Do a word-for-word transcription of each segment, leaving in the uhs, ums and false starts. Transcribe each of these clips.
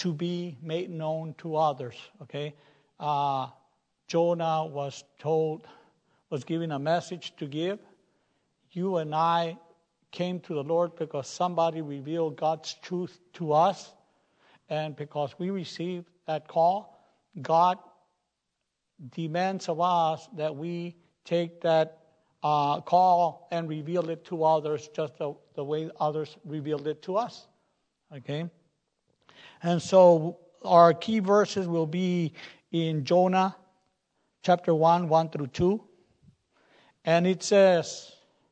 to be made known to others. Okay, uh, Jonah was told, was given a message to give. You and I came to the Lord because somebody revealed God's truth to us, and because we received that call, God demands of us that we take that uh, call and reveal it to others just the, the way others revealed it to us. Okay? And so our key verses will be in Jonah chapter one, one through two. And it says,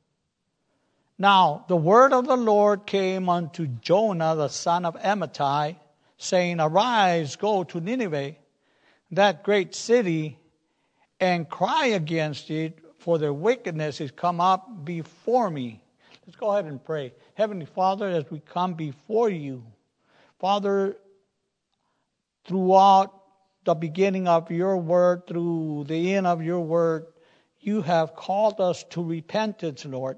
Now the word of the Lord came unto Jonah, the son of Amittai, saying, Arise, go to Nineveh, that great city, and cry against it, for their wickedness is come up before me. Let's go ahead and pray. Heavenly Father, as we come before you, Father, throughout the beginning of your word, through the end of your word, you have called us to repentance, Lord.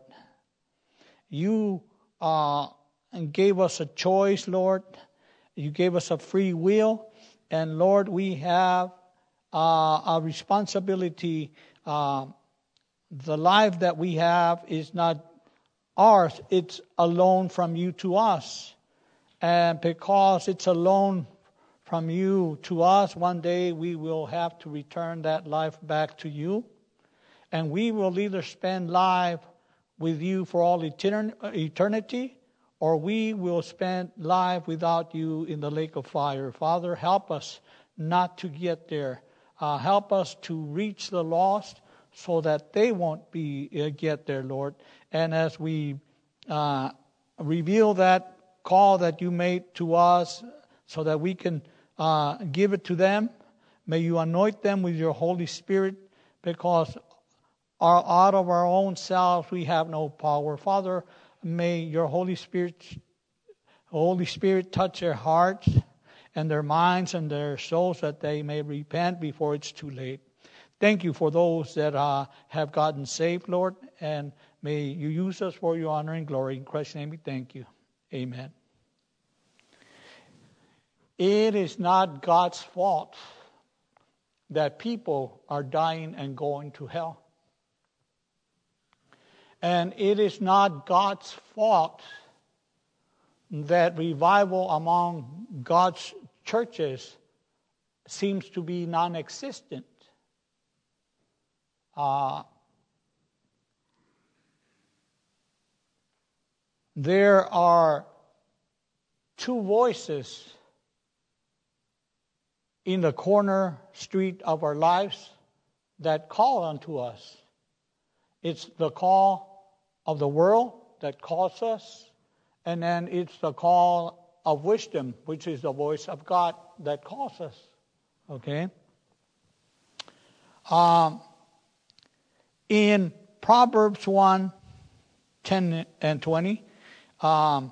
You uh, gave us a choice, Lord. You gave us a free will. And Lord, we have uh, a responsibility. Uh, the life that we have is not ours. It's a loan from you to us. And because it's a loan from you to us, one day we will have to return that life back to you. And we will either spend life with you for all eternity, or we will spend life without you in the lake of fire. Father, help us not to get there. Uh, help us to reach the lost so that they won't be uh, get there, Lord. And as we uh, reveal that call that you made to us so that we can uh, give it to them, may you anoint them with your Holy Spirit, because our, out of our own selves we have no power. Father, may your Holy Spirit, Holy Spirit touch their hearts and their minds and their souls, that they may repent before it's too late. Thank you for those that uh, have gotten saved, Lord, and may you use us for your honor and glory. In Christ's name we thank you. Amen. It is not God's fault that people are dying and going to hell. And it is not God's fault that revival among God's churches seems to be non-existent. Uh, there are two voices in the corner street of our lives that call unto us. It's the call of the world that calls us, and then it's the call of wisdom, which is the voice of God that calls us. Okay? Um, in Proverbs one, ten and twenty, um,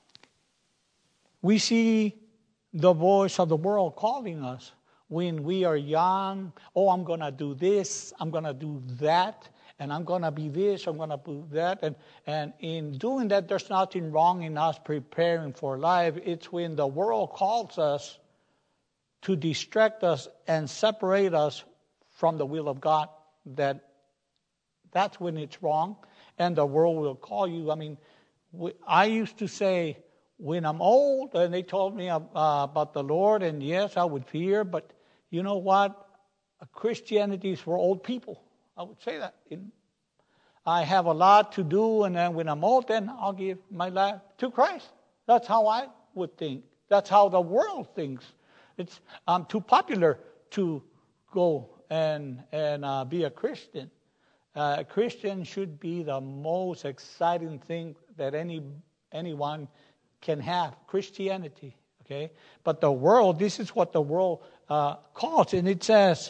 we see the voice of the world calling us when we are young. Oh, I'm going to do this, I'm going to do that, and I'm going to be this, I'm going to do that. And, and in doing that, there's nothing wrong in us preparing for life. It's when the world calls us to distract us and separate us from the will of God, that that's when it's wrong. And the world will call you. I mean, I used to say, when I'm old, and they told me uh, about the Lord, and yes, I would fear, but you know what? Christianity is for old people. I would say that. I have a lot to do, and then when I'm old, then I'll give my life to Christ. That's how I would think. That's how the world thinks. It's I'm too popular to go and and uh, be a Christian. Uh, a Christian should be the most exciting thing that any anyone can have. Christianity, okay? But the world, this is what the world uh, calls, and it says,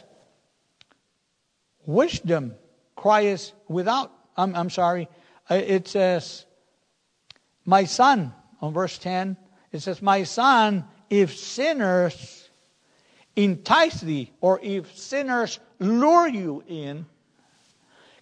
wisdom cries without, I'm, I'm sorry, it says, my son, on verse ten, it says, my son, if sinners entice thee, or if sinners lure you in,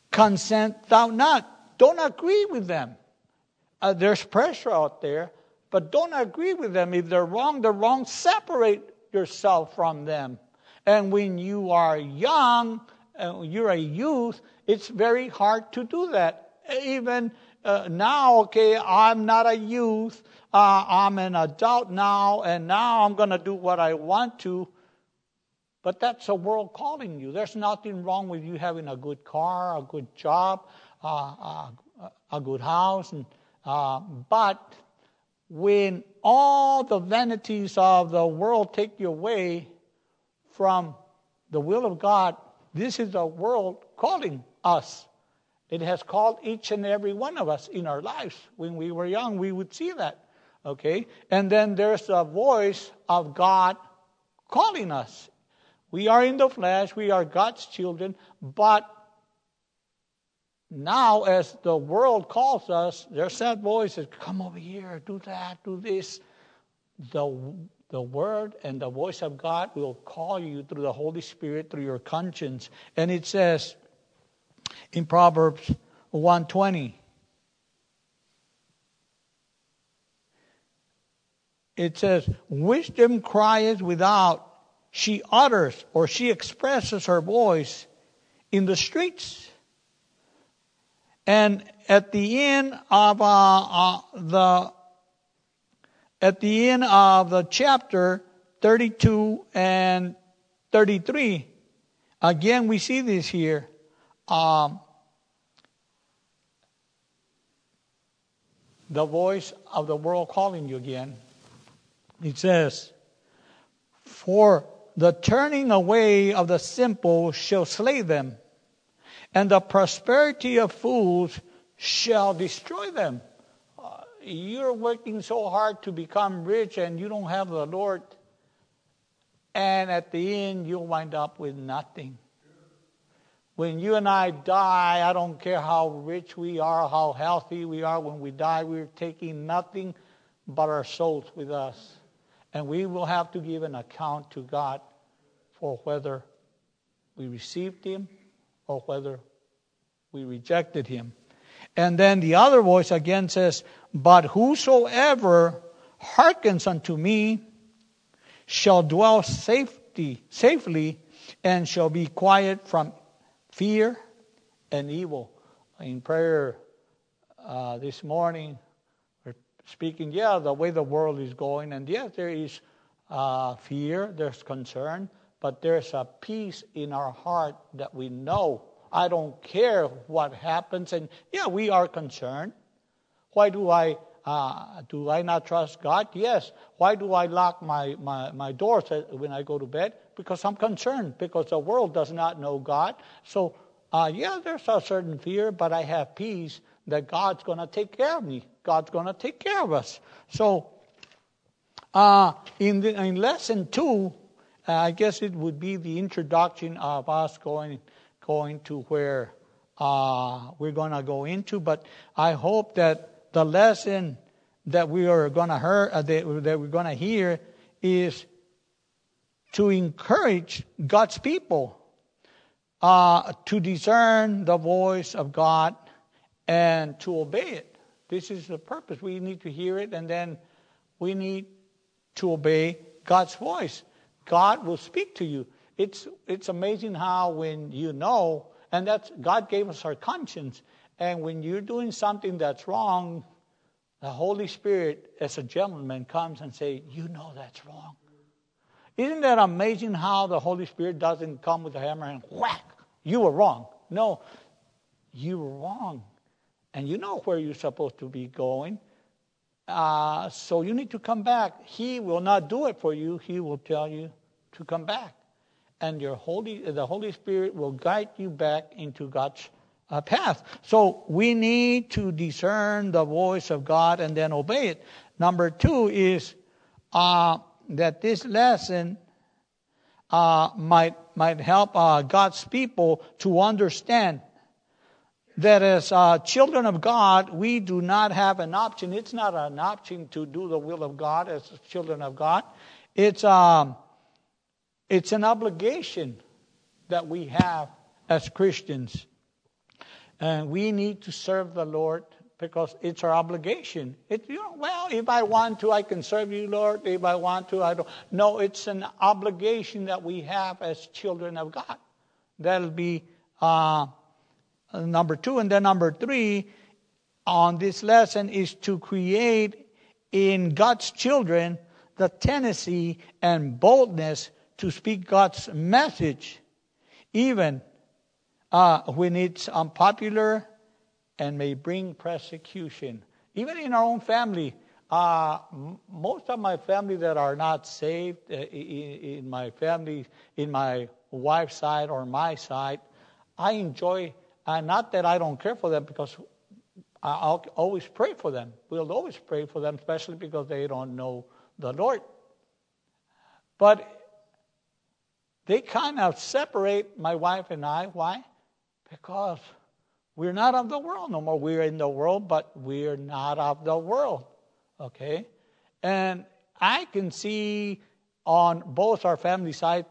consent thou not. Don't agree with them. Uh, there's pressure out there. But don't agree with them. If they're wrong, they're wrong. Separate yourself from them. And when you are young, uh, you're a youth, it's very hard to do that. Even uh, now, okay, I'm not a youth. Uh, I'm an adult now, and now I'm going to do what I want to. But that's the world calling you. There's nothing wrong with you having a good car, a good job, uh, uh, a good house. And, uh, but when all the vanities of the world take you away from the will of God, this is the world calling us. It has called each and every one of us in our lives. When we were young, we would see that. Okay? And then there's the voice of God calling us. We are in the flesh, we are God's children, but now as the world calls us, there's that voice that come over here, do that, do this. The, the word and the voice of God will call you through the Holy Spirit, through your conscience. And it says in Proverbs one twenty, it says, wisdom crieth without, she utters or she expresses her voice in the streets. And at the end of uh, uh, the at the end of the chapter thirty-two and thirty-three, again we see this here. Um, the voice of the world calling you again. It says, for the turning away of the simple shall slay them, and the prosperity of fools shall destroy them. Uh, you're working so hard to become rich and you don't have the Lord, and at the end you'll wind up with nothing. When you and I die, I don't care how rich we are, how healthy we are, when we die, we're taking nothing but our souls with us. And we will have to give an account to God for whether we received Him or whether we rejected Him. And then the other voice again says, but whosoever hearkens unto me shall dwell safety, safely and shall be quiet from fear and evil. In prayer uh, this morning, speaking, yeah, the way the world is going, and yes, there is uh, fear, there's concern, but there's a peace in our heart that we know. I don't care what happens, and yeah, we are concerned. Why do I uh, do I not trust God? Yes. Why do I lock my, my, my doors when I go to bed? Because I'm concerned, because the world does not know God. So, uh, yeah, there's a certain fear, but I have peace that God's going to take care of me. God's going to take care of us. So, uh, in, the, in lesson two, uh, I guess it would be the introduction of us going going to where uh, we're going to go into. But I hope that the lesson that we are going to hear, uh, that, that we're going to hear, is to encourage God's people uh, to discern the voice of God and to obey it. This is the purpose. We need to hear it, and then we need to obey God's voice. God will speak to you. It's it's amazing how when you know, and that's God gave us our conscience, and when you're doing something that's wrong, the Holy Spirit, as a gentleman, comes and say, you know that's wrong. Isn't that amazing how the Holy Spirit doesn't come with a hammer and whack, you were wrong. No, you were wrong. And you know where you're supposed to be going. Uh, so you need to come back. He will not do it for you. He will tell you to come back. And your Holy, the Holy Spirit will guide you back into God's uh, path. So we need to discern the voice of God and then obey it. Number two is uh, that this lesson uh, might might help uh, God's people to understand that as uh, children of God, we do not have an option. It's not an option to do the will of God as children of God. It's um, it's an obligation that we have as Christians. And we need to serve the Lord because it's our obligation. It, you know, well, if I want to, I can serve you, Lord. If I want to, I don't. No, it's an obligation that we have as children of God. That'll be uh, number two. And then number three on this lesson is to create in God's children the tendency and boldness to speak God's message, even uh, when it's unpopular and may bring persecution. Even in our own family, uh, m- most of my family that are not saved, uh, in, in my family, in my wife's side or my side, I enjoy, uh, not that I don't care for them, because I'll always pray for them. We'll always pray for them, especially because they don't know the Lord. But they kind of separate my wife and I. Why? Because we're not of the world no more. We're in the world, but we're not of the world. Okay? And I can see on both our family side,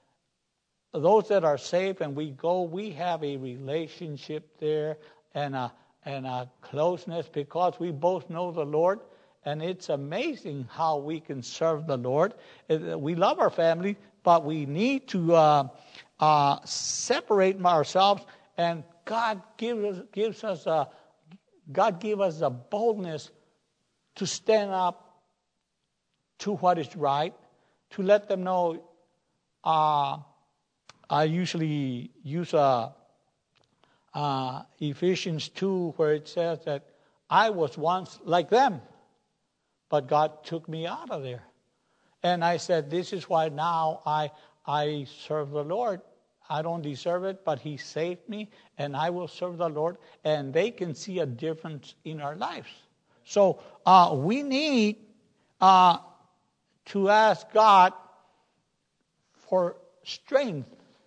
those that are saved and we go, we have a relationship there and a, and a closeness because we both know the Lord. And it's amazing how we can serve the Lord. We love our family, but we need to uh, uh, separate ourselves. And God gives us, gives us a, God give us a boldness to stand up to what is right, to let them know. Uh, I usually use a, uh, Ephesians two, where it says that I was once like them, but God took me out of there. And I said, this is why now I I serve the Lord. I don't deserve it, but He saved me, and I will serve the Lord. And they can see a difference in our lives. So uh, we need uh, to ask God for strength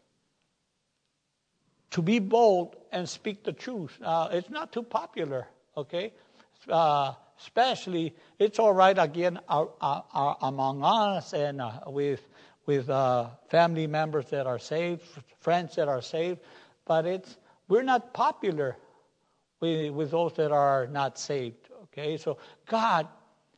to be bold and speak the truth. Uh, it's not too popular, okay? Uh, especially, it's all right again uh, uh, uh, among us and uh, with with uh, family members that are saved, friends that are saved, but it's we're not popular with, with those that are not saved. Okay, so God,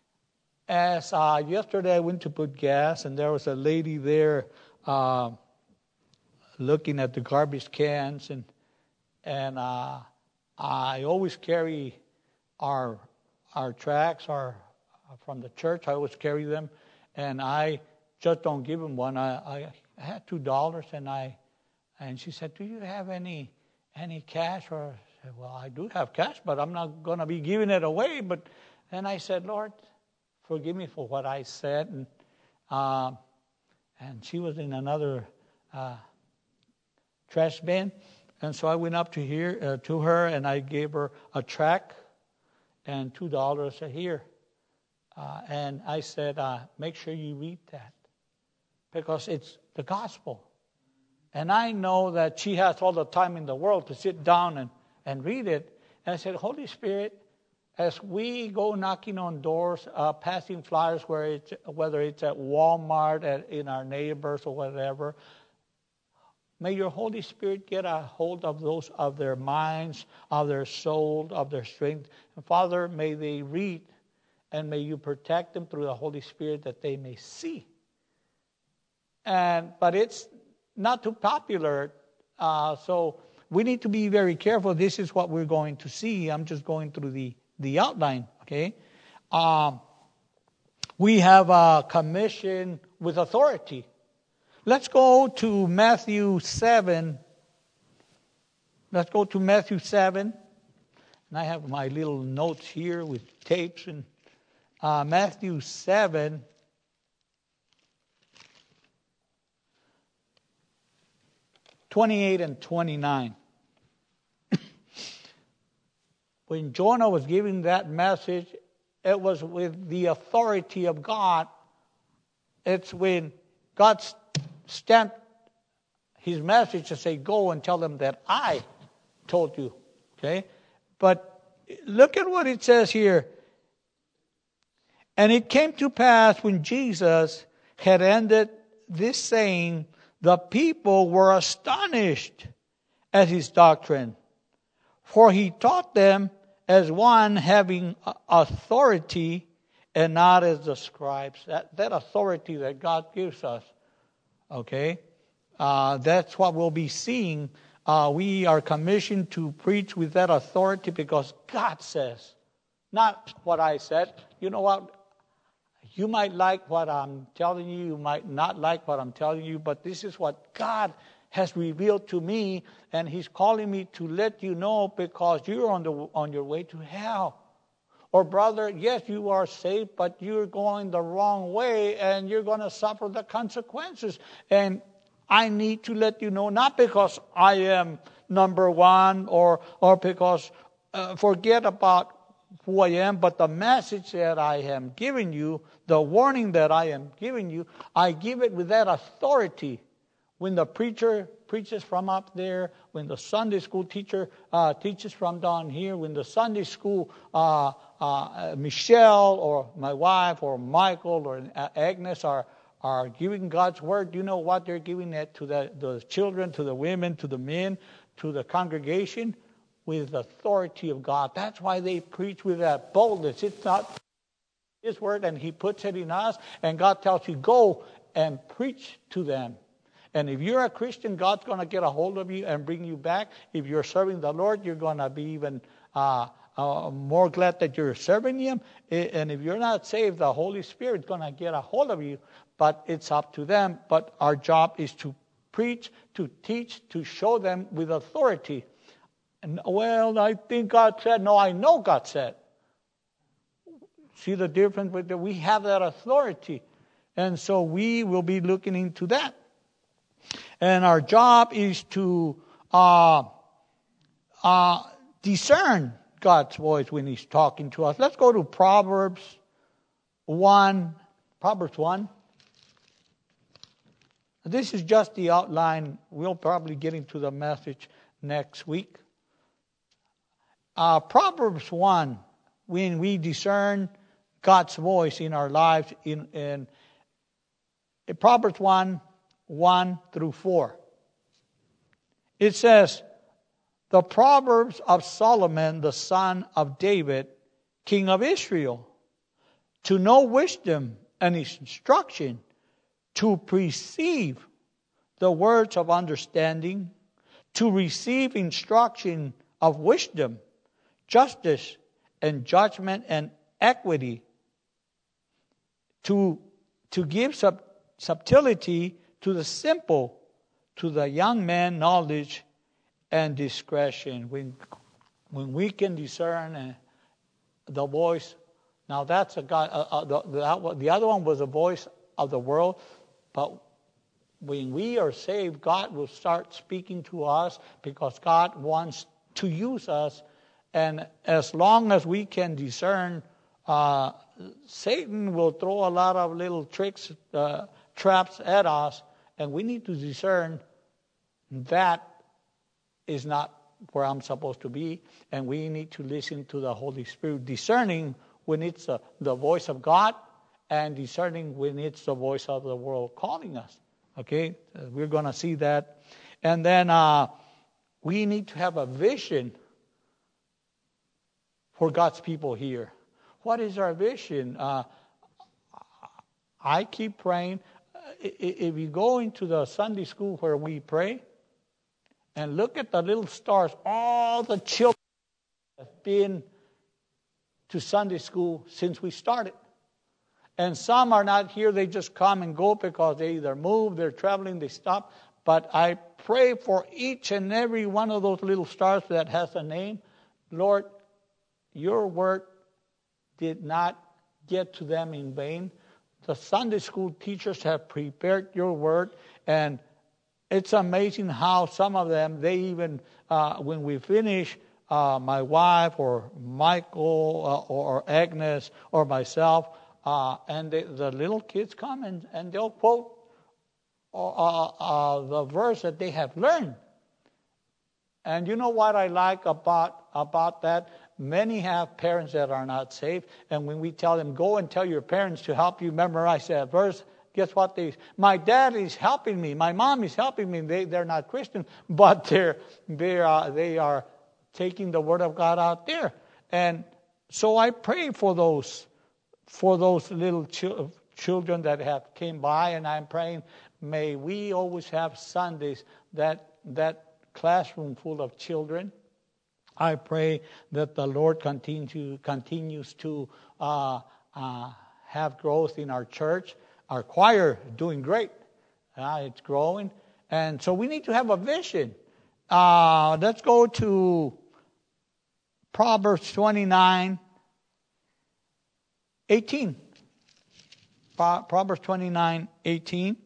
as uh, yesterday I went to put gas and there was a lady there uh, looking at the garbage cans, and and uh, I always carry our our tracts, our from the church. I always carry them, and I just don't give them one. I, I had two dollars, and I and she said, "Do you have any any cash?" Or I said, "Well, I do have cash, but I'm not going to be giving it away." But then I said, "Lord, forgive me for what I said." And uh, and she was in another uh, trash bin, and so I went up to here uh, to her, and I gave her a tract and two dollars a here. Uh, and I said, uh, make sure you read that, because it's the gospel. And I know that she has all the time in the world to sit down and, and read it. And I said, Holy Spirit, as we go knocking on doors, uh, passing flyers, where it's, whether it's at Walmart, at, in our neighbors or whatever, may your Holy Spirit get a hold of those, of their minds, of their soul, of their strength. And Father, may they read, and may you protect them through the Holy Spirit that they may see. And but it's not too popular, uh, so we need to be very careful. This is what we're going to see. I'm just going through the, the outline, okay? Um, we have a commission with authority. Let's go to Matthew seven. Let's go to Matthew seven. And I have my little notes here with tapes. And uh, Matthew seven. twenty-eight and twenty-nine. When Jonah was giving that message, it was with the authority of God. It's when God stamped his message to say, go and tell them that I told you. Okay? But look at what it says here. And it came to pass when Jesus had ended this saying, the people were astonished at his doctrine, for he taught them as one having authority and not as the scribes. That, that authority that God gives us, okay, uh, that's what we'll be seeing. Uh, we are commissioned to preach with that authority because God says, not what I said. You know what? You might like what I'm telling you. You might not like what I'm telling you. But this is what God has revealed to me. And He's calling me to let you know because you're on the on your way to hell. Or brother, yes, you are saved, but you're going the wrong way. And you're going to suffer the consequences. And I need to let you know, not because I am number one or, or because uh, forget about who I am, but the message that I am giving you, the warning that I am giving you, I give it with that authority. When the preacher preaches from up there, when the Sunday school teacher uh, teaches from down here, when the Sunday school uh, uh, Michelle or my wife or Michael or Agnes are are giving God's word, you know what they're giving it to the, the children, to the women, to the men, to the congregation? With the authority of God. That's why they preach with that boldness. It's not His word, and He puts it in us, and God tells you, go and preach to them. And if you're a Christian, God's going to get a hold of you and bring you back. If you're serving the Lord, you're going to be even uh, uh, more glad that you're serving Him. And if you're not saved, the Holy Spirit's going to get a hold of you. But it's up to them. But our job is to preach, to teach, to show them with authority. And, well, I think God said. No, I know God said. See the difference with that? We have that authority. And so we will be looking into that. And our job is to uh, uh, discern God's voice when He's talking to us. Let's go to Proverbs one. Proverbs one. This is just the outline. We'll probably get into the message next week. Uh, Proverbs one, when we discern God's voice in our lives, in, in, in Proverbs one, one through four. It says, the Proverbs of Solomon, the son of David, king of Israel, to know wisdom and instruction, to perceive the words of understanding, to receive instruction of wisdom, justice and judgment and equity, to, to give sub, subtlety to the simple, to the young man knowledge and discretion. When, when we can discern uh, the voice, now that's a God. Uh, uh, the, the, the other one was the voice of the world, but when we are saved, God will start speaking to us because God wants to use us. And as long as we can discern, uh, Satan will throw a lot of little tricks, uh, traps at us, and we need to discern that is not where I'm supposed to be, and we need to listen to the Holy Spirit, discerning when it's uh, the voice of God, and discerning when it's the voice of the world calling us. Okay, uh, we're going to see that. And then uh, we need to have a vision for God's people here. What is our vision? Uh, I keep praying. If you go into the Sunday school where we pray and look at the little stars, all the children have been to Sunday school since we started. And some are not here. They just come and go because they either move, they're traveling, they stop. But I pray for each and every one of those little stars that has a name. Lord, your word did not get to them in vain. The Sunday school teachers have prepared your word, and it's amazing how some of them, they even, uh, when we finish, uh, my wife or Michael uh, or Agnes or myself, uh, and they, the little kids come and, and they'll quote uh, uh, the verse that they have learned. And you know what I like about about that? Many have parents that are not saved, and when we tell them, go and tell your parents to help you memorize that verse, guess what? They, my dad is helping me, my mom is helping me. They, they're not Christian, but they're, they are, they are taking the Word of God out there. And so I pray for those, for those little children. Children that have came by, and I'm praying, may we always have Sundays, that that classroom full of children. I pray that the Lord continue, continues to uh, uh, have growth in our church. Our choir is doing great. Uh, it's growing. And so we need to have a vision. Uh, let's go to Proverbs twenty-nine, eighteen. Proverbs twenty-nine, eighteen.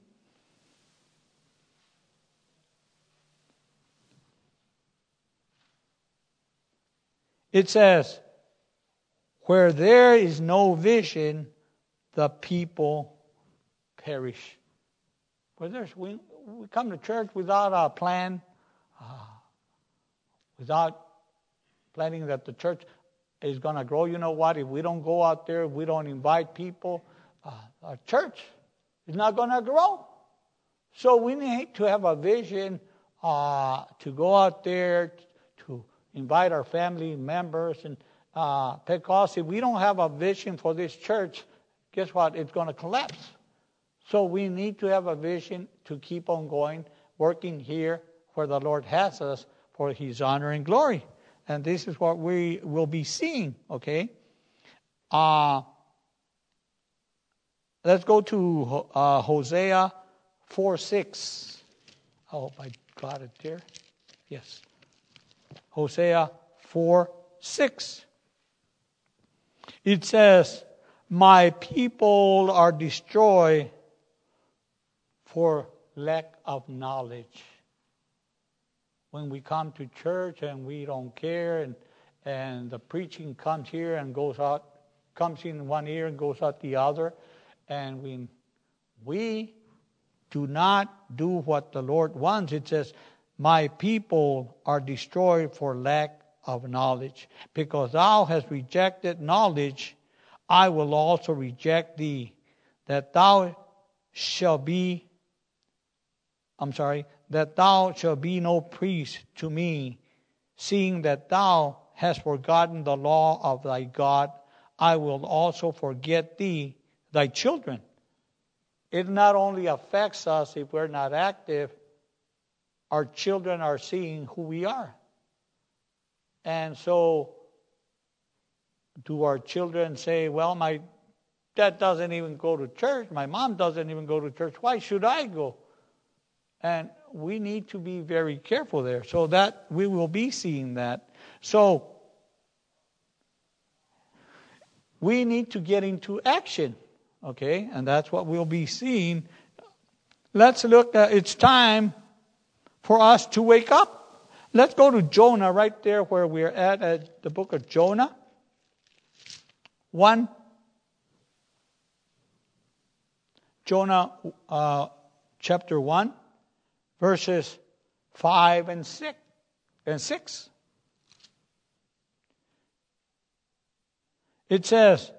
It says, where there is no vision, the people perish. Where there's, we, we come to church without a plan, uh, without planning that the church is going to grow. You know what? If we don't go out there, if we don't invite people, Uh, our church is not going to grow. So we need to have a vision uh, to go out there, to invite our family members. And uh, because if we don't have a vision for this church, guess what? It's going to collapse. So we need to have a vision to keep on going, working here where the Lord has us for His honor and glory. And this is what we will be seeing, okay? Uh Let's go to uh, Hosea four six. I hope I got it there. Yes. Hosea four six. It says, my people are destroyed for lack of knowledge. When we come to church and we don't care, and, and the preaching comes here and goes out, comes in one ear and goes out the other, and we, we do not do what the Lord wants. It says, my people are destroyed for lack of knowledge. Because thou hast rejected knowledge, I will also reject thee, that thou shalt be, I'm sorry, that thou shalt be no priest to me, seeing that thou hast forgotten the law of thy God, I will also forget thee, thy children. It not only affects us if we're not active, our children are seeing who we are. And so, do our children say, well, my dad doesn't even go to church, my mom doesn't even go to church, why should I go? And we need to be very careful there, so that we will be seeing that. So, we need to get into action. Okay, and that's what we'll be seeing. Let's look at, it's time for us to wake up. Let's go to Jonah, right there where we're at, at the book of Jonah. One. Jonah uh, chapter one, verses five and six and six. It says,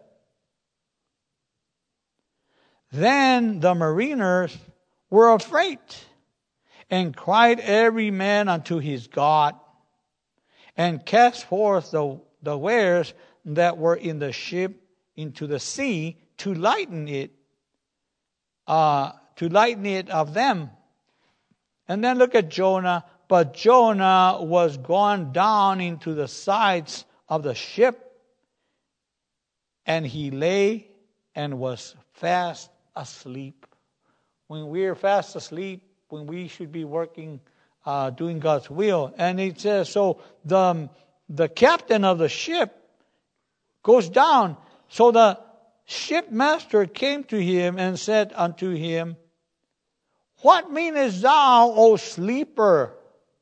then the mariners were afraid, and cried every man unto his God, and cast forth the, the wares that were in the ship into the sea to lighten it, uh, to lighten it of them. And then look at Jonah. But Jonah was gone down into the sides of the ship, and he lay and was fast asleep. When we are fast asleep, when we should be working, uh, doing God's will. And it says, so the, the captain of the ship goes down. So the shipmaster came to him and said unto him, what meanest thou, O sleeper?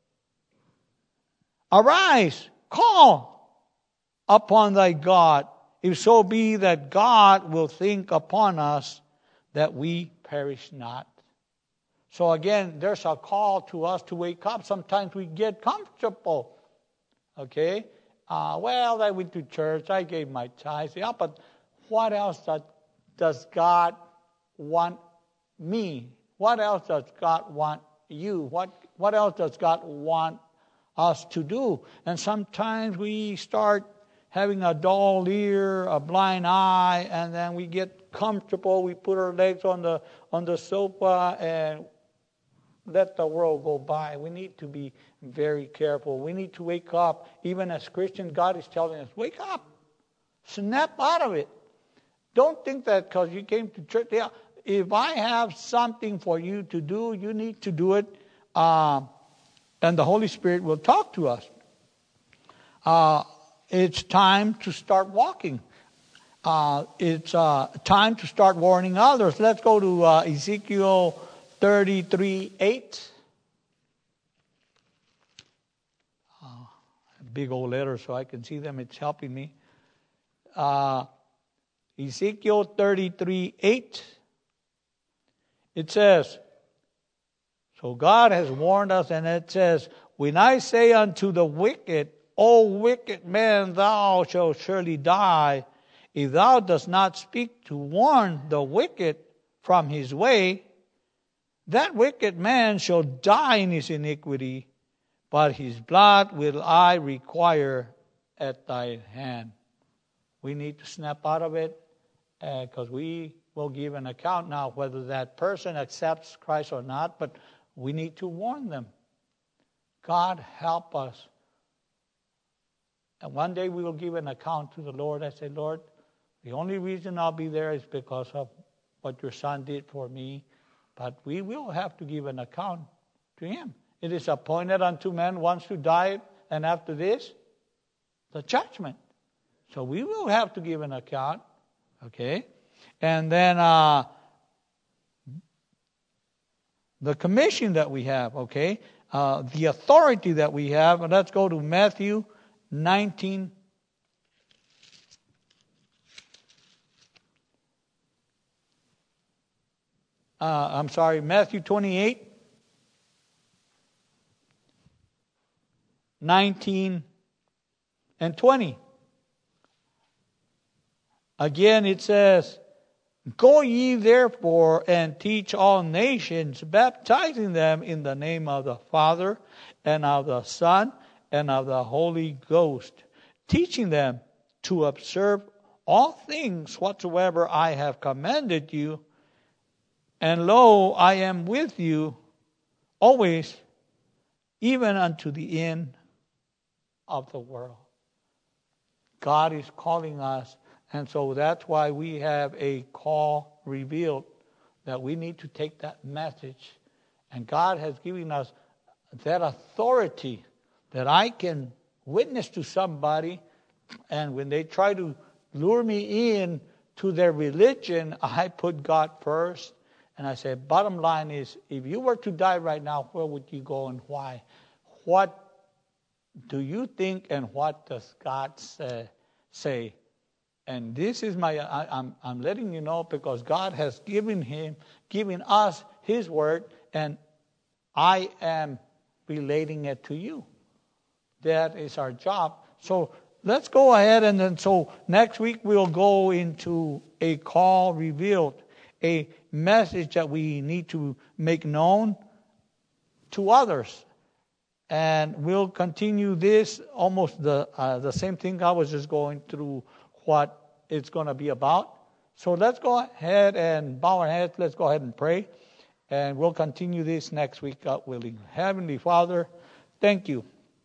Arise, call upon thy God, if so be that God will think upon us that we perish not. So again, there's a call to us to wake up. Sometimes we get comfortable. Okay? Uh, well, I went to church. I gave my tithes. Yeah, but what else does, does God want me? What else does God want you? What, what else does God want us to do? And sometimes we start having a dull ear, a blind eye, and then we get comfortable. We put our legs on the on the sofa and let the world go by. We need to be very careful. We need to wake up. Even as Christians, God is telling us, wake up. Snap out of it. Don't think that because you came to church. Yeah, if I have something for you to do, you need to do it. Uh, and the Holy Spirit will talk to us. Uh, it's time to start walking. Uh, it's uh, time to start warning others. Let's go to uh, Ezekiel thirty-three eight. Uh, big old letters so I can see them. It's helping me. Uh, Ezekiel thirty-three eight. It says, so God has warned us, and it says, when I say unto the wicked, O wicked man, thou shalt surely die, if thou dost not speak to warn the wicked from his way, that wicked man shall die in his iniquity, but his blood will I require at thy hand. We need to snap out of it, because uh, we will give an account now whether that person accepts Christ or not, but we need to warn them. God help us. And one day we will give an account to the Lord. I say, Lord, the only reason I'll be there is because of what your son did for me. But we will have to give an account to him. It is appointed unto men once to die, and after this, the judgment. So we will have to give an account. Okay? And then uh, the commission that we have, okay? Uh, the authority that we have. And let's go to Matthew nineteen. Uh, I'm sorry, Matthew twenty-eight, nineteen, and twenty. Again, it says, go ye therefore and teach all nations, baptizing them in the name of the Father and of the Son and of the Holy Ghost, teaching them to observe all things whatsoever I have commanded you. And lo, I am with you always, even unto the end of the world. God is calling us, and so that's why we have a call revealed, that we need to take that message. And God has given us that authority that I can witness to somebody, and when they try to lure me in to their religion, I put God first. And I say, bottom line is, if you were to die right now, where would you go and why? What do you think, and what does God say? say? And this is my, I, I'm, I'm letting you know, because God has given him, given us his word, and I am relating it to you. That is our job. So let's go ahead, and then so next week we'll go into a call revealed, a message that we need to make known to others. And we'll continue this, almost the uh, the same thing. I was just going through what it's going to be about. So let's go ahead and bow our heads. Let's go ahead and pray. And we'll continue this next week, God willing. Heavenly Father, thank you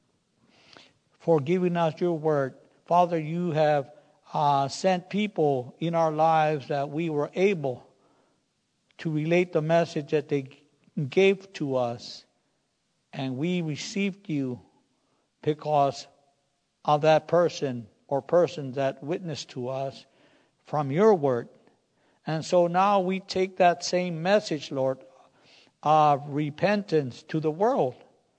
for giving us your word. Father, you have uh, sent people in our lives that we were able to relate the message that they gave to us. And we received you because of that person or persons that witnessed to us from your word. And so now we take that same message, Lord, of repentance to the world.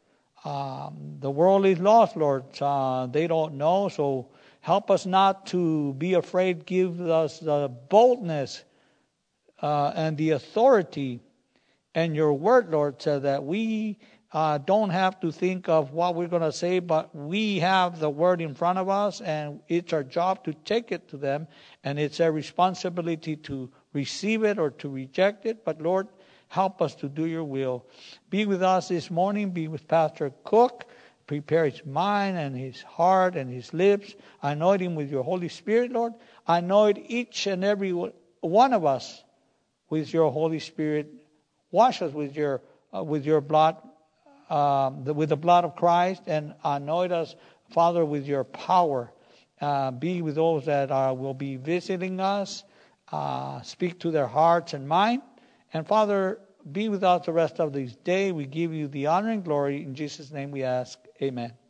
Um, the world is lost, Lord. Uh, they don't know, so help us not to be afraid. Give us the boldness uh, and the authority and your word, Lord, so that we uh, don't have to think of what we're going to say, but we have the word in front of us, and it's our job to take it to them, and it's our responsibility to receive it or to reject it. But Lord, help us to do your will. Be with us this morning. Be with Pastor Cook. Prepare his mind and his heart and his lips. Anoint him with your Holy Spirit, Lord. Anoint each and every one of us with your Holy Spirit. Wash us with your uh, with your blood, um, the, with the blood of Christ, and anoint us, Father, with your power. Uh, be with those that are, will be visiting us. Uh, speak to their hearts and mind. And Father, be with us the rest of this day. We give you the honor and glory. In Jesus' name we ask. Amen.